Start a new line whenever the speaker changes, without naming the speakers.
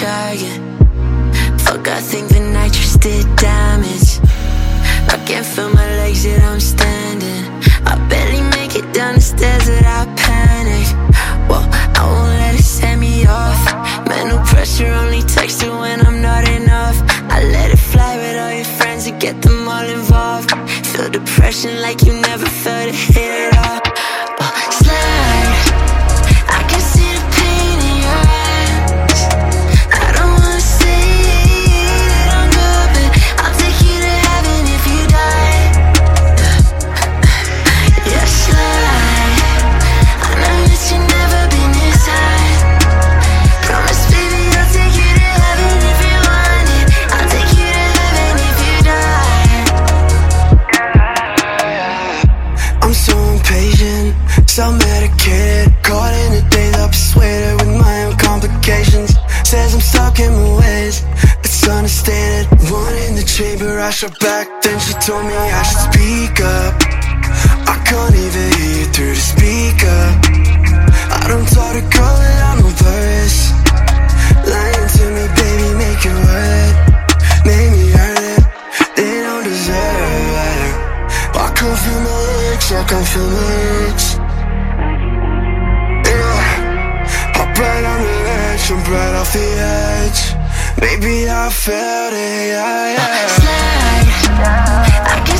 target. Fuck, I think the nitrous did damage. I can't feel my legs yet I'm standing. I barely make it down the stairs without panic. Well, I won't let it set me off. Mental pressure, only text her when I'm not enough. I let it fly with all your friends and get them all involved. Feel depression like you never felt it hit it off. Slide, I can see the pain in your eyes. I don't wanna say that I'm good, but I'll take you to heaven if you die. Yeah, slide, I know that you've never been this high. Promise, baby, I'll take you to heaven if you want it. I'll take you to heaven if you die. I'm so impatient, self-medicated, caught in a daze, I'm persuaded with my own complications. Says I'm stuck in my ways, it's understated. One in the chamber, I shot back, then she told me I should speak up. I can't even hear you through the speaker. I don't talk to girl and I'm nervous. Lying to me, baby, make it worth it. Make me hurt it, they don't deserve it. I can't feel my legs, I can't feel my legs. Right on the edge, I'm right off the edge. Maybe I felt it, yeah, yeah. Slide, I can